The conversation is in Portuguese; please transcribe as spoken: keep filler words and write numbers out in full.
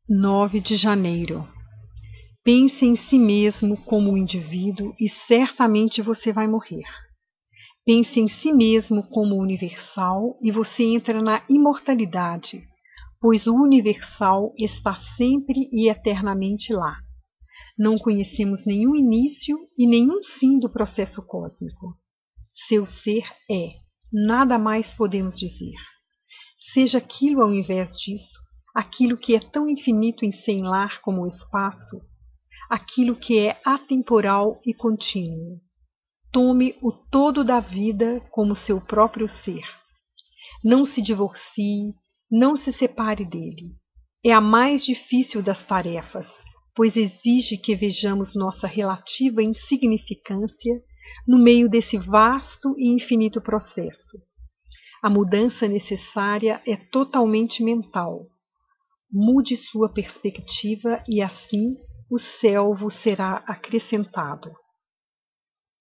nove de janeiro. Pense em si mesmo como um indivíduo e certamente você vai morrer. Pense em si mesmo como universal e você entra na imortalidade, pois o universal está sempre e eternamente lá. Não conhecemos nenhum início e nenhum fim do processo cósmico. Seu ser é, nada mais podemos dizer. Seja aquilo ao invés disso, aquilo que é tão infinito em sem lar como o espaço, aquilo que é atemporal e contínuo. Tome o todo da vida como seu próprio ser. Não se divorcie, não se separe dele. É a mais difícil das tarefas, pois exige que vejamos nossa relativa insignificância no meio desse vasto e infinito processo. A mudança necessária é totalmente mental. Mude sua perspectiva e assim o céu vos será acrescentado.